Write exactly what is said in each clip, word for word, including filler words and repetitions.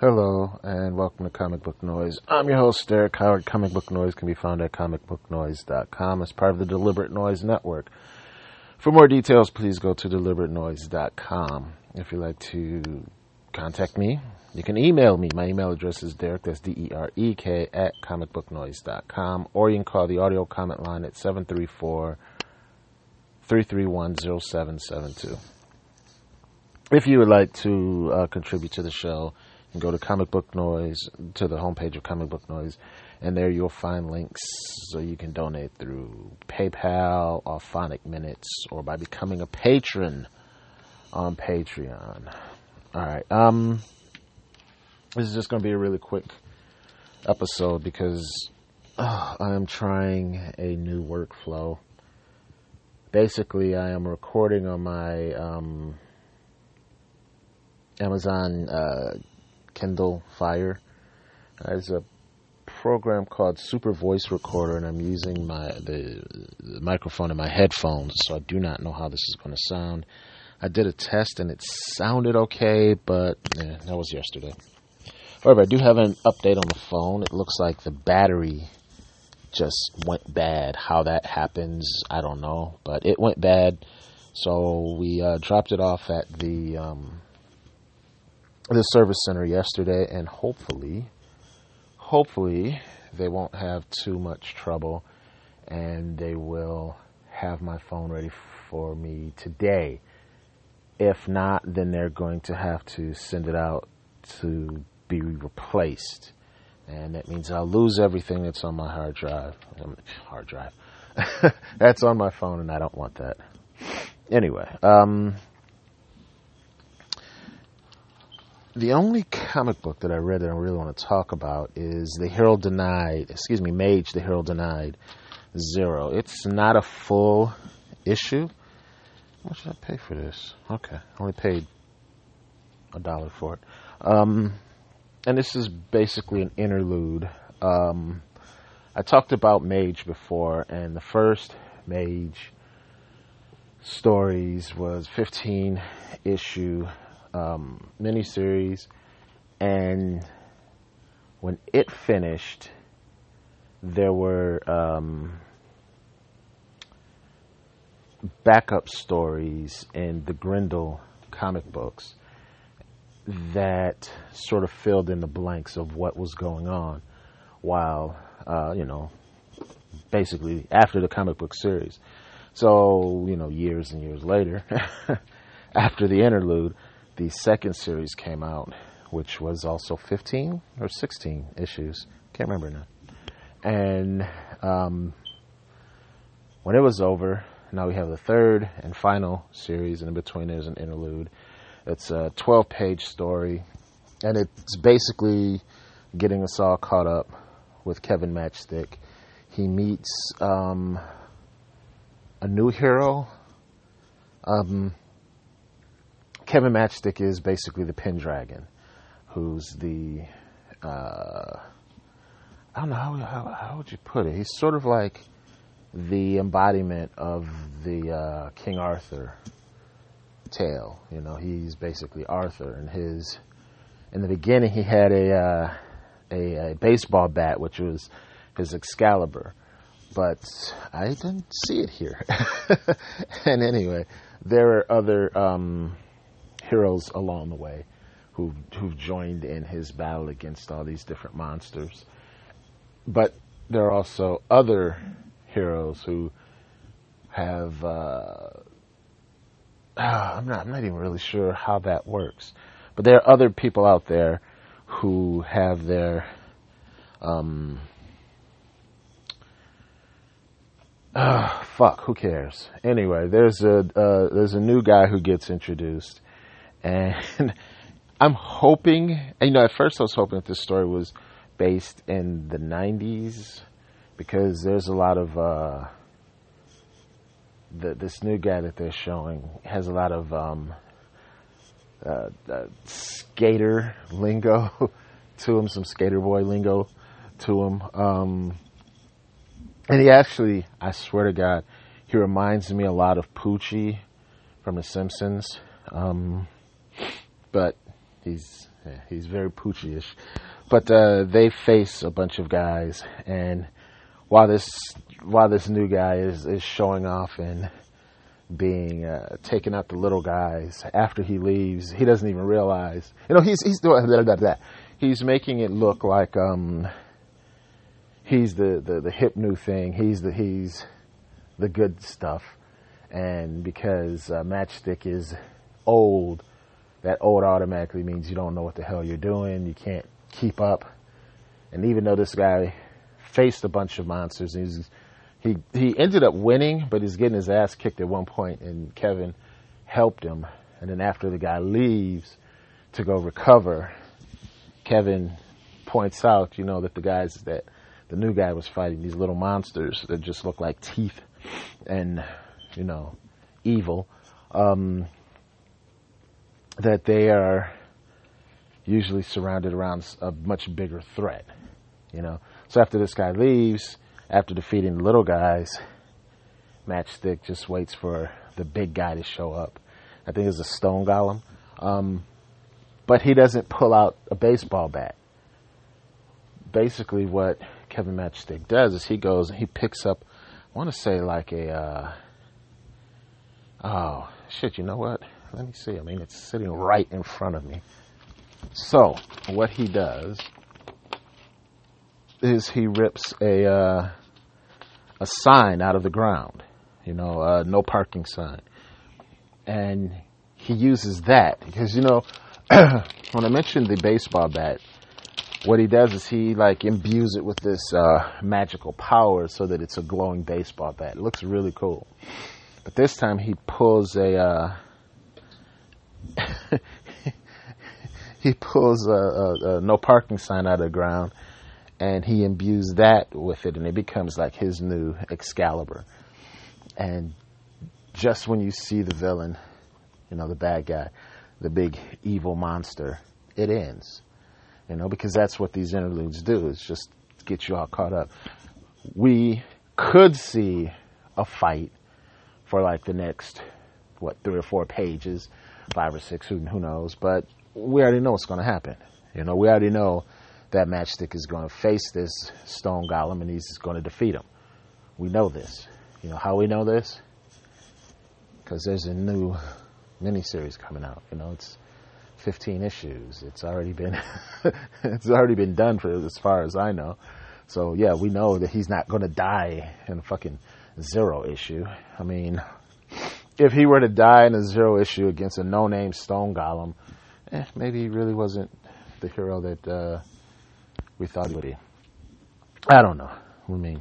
Hello, and welcome to Comic Book Noise. I'm your host, Derek Howard. Comic Book Noise can be found at comic book noise dot com as part of the Deliberate Noise Network. For more details, please go to deliberate noise dot com. If you'd like to contact me, you can email me. My email address is Derek, that's D E R E K, at comic book noise dot com, or you can call the audio comment line at seven three four, three three one, zero seven seven two. If you would like to uh, contribute to the show, you can go to Comic Book Noise, to the homepage of Comic Book Noise, and there you'll find links so you can donate through PayPal, or Phonic Minutes, or by becoming a patron on Patreon. All right. Um, this is just going to be a really quick episode because uh, I am trying a new workflow. Basically, I am recording on my um, Amazon uh, Kindle Fire. There's a program called Super Voice Recorder, and I'm using my the, the microphone in my headphones, so I do not know how this is going to sound. I did a test, and it sounded okay, but eh, that was yesterday. However, I do have an update on the phone. It looks like the battery just went bad. How that happens, I don't know, but it went bad, so we uh, dropped it off at the um, the service center yesterday, and hopefully, hopefully they won't have too much trouble, and they will have my phone ready for me today. If not, then they're going to have to send it out to be replaced, and that means I'll lose everything that's on my hard drive. Hard drive. That's on my phone, and I don't want that. Anyway, um, the only comic book that I read that I really want to talk about is The Herald Denied, excuse me, Mage, The Herald Denied, Zero. It's not a full issue. How much did I pay for this? Okay, I only paid a dollar for it. Um, and this is basically an interlude. Um, I talked about Mage before, and the first Mage stories was fifteen issue um, miniseries, and when it finished, there were um, backup stories in the Grendel comic books that sort of filled in the blanks of what was going on while, uh, you know, basically after the comic book series. So, you know, years and years later, after the interlude, the second series came out, which was also fifteen or sixteen issues. Can't remember now. And um, when it was over, now we have the third and final series, and in between there's an interlude. It's a twelve-page story, and it's basically getting us all caught up with Kevin Matchstick. He meets um, a new hero. Um, Kevin Matchstick is basically the Pendragon, who's the, uh, I don't know, how, how, how would you put it? He's sort of like the embodiment of the uh, King Arthur tale. You know, he's basically Arthur, and his, in the beginning he had a, uh, a, a baseball bat, which was his Excalibur, but I didn't see it here. And anyway, there are other um, heroes along the way who who've joined in his battle against all these different monsters, but there are also other heroes who have uh, I'm not I'm not even really sure how that works, but there are other people out there who have their um uh, fuck who cares anyway. There's a uh, there's a new guy who gets introduced, and I'm hoping, you know, at first I was hoping that this story was based in the nineties, because there's a lot of uh, the, this new guy that they're showing has a lot of um, uh, uh, skater lingo to him, some skater boy lingo to him. Um, and he actually, I swear to God, he reminds me a lot of Poochie from The Simpsons. Um, but he's Yeah, he's very Poochie-ish. But uh, they face a bunch of guys, and while this while this new guy is, is showing off and being uh, taking out the little guys, after he leaves, he doesn't even realize. You know, he's he's doing blah, blah, blah. He's making it look like um he's the, the, the hip new thing. He's the he's the good stuff, and because uh, Matchstick is old, that old automatically means you don't know what the hell you're doing. You can't keep up. And even though this guy faced a bunch of monsters, and he's He he ended up winning, but he's getting his ass kicked at one point, and Kevin helped him. And then after the guy leaves to go recover, Kevin points out, you know, that the guys that the new guy was fighting, these little monsters that just look like teeth and, you know, evil, um, that they are usually surrounded around a much bigger threat, you know. So after this guy leaves, after defeating the little guys, Matchstick just waits for the big guy to show up. I think it's a stone golem. Um, but he doesn't pull out a baseball bat. Basically what Kevin Matchstick does is he goes and he picks up, I want to say like a, uh, oh, shit, you know what? Let me see. I mean, it's sitting right in front of me. So what he does is he rips a uh, a sign out of the ground, you know, a no parking sign, and he uses that because, you know, when I mentioned the baseball bat, what he does is he like imbues it with this uh, magical power so that it's a glowing baseball bat. It looks really cool, but this time he pulls a uh, he pulls a, a, a no parking sign out of the ground. And he imbues that with it, and it becomes like his new Excalibur. And just when you see the villain, you know, the bad guy, the big evil monster, it ends. You know, because that's what these interludes do, is just get you all caught up. We could see a fight for like the next, what, three or four pages, five or six, who, who knows. But we already know what's going to happen. You know, we already know that Matchstick is going to face this stone golem and he's going to defeat him. We know this. You know how we know this? Because there's a new miniseries coming out. You know, it's fifteen issues. It's already been it's already been done for as far as I know. So yeah, we know that he's not going to die in a fucking zero issue. I mean, if he were to die in a zero issue against a no-name stone golem, eh, maybe he really wasn't the hero that uh, we thought he would be. I don't know. I mean,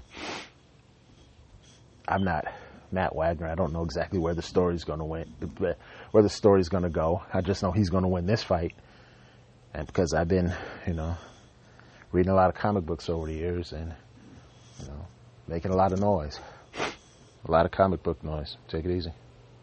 I'm not Matt Wagner. I don't know exactly where the story's going to win, where the story's going to go. I just know he's going to win this fight, and because I've been, you know, reading a lot of comic books over the years, and you know, making a lot of noise, a lot of comic book noise. Take it easy.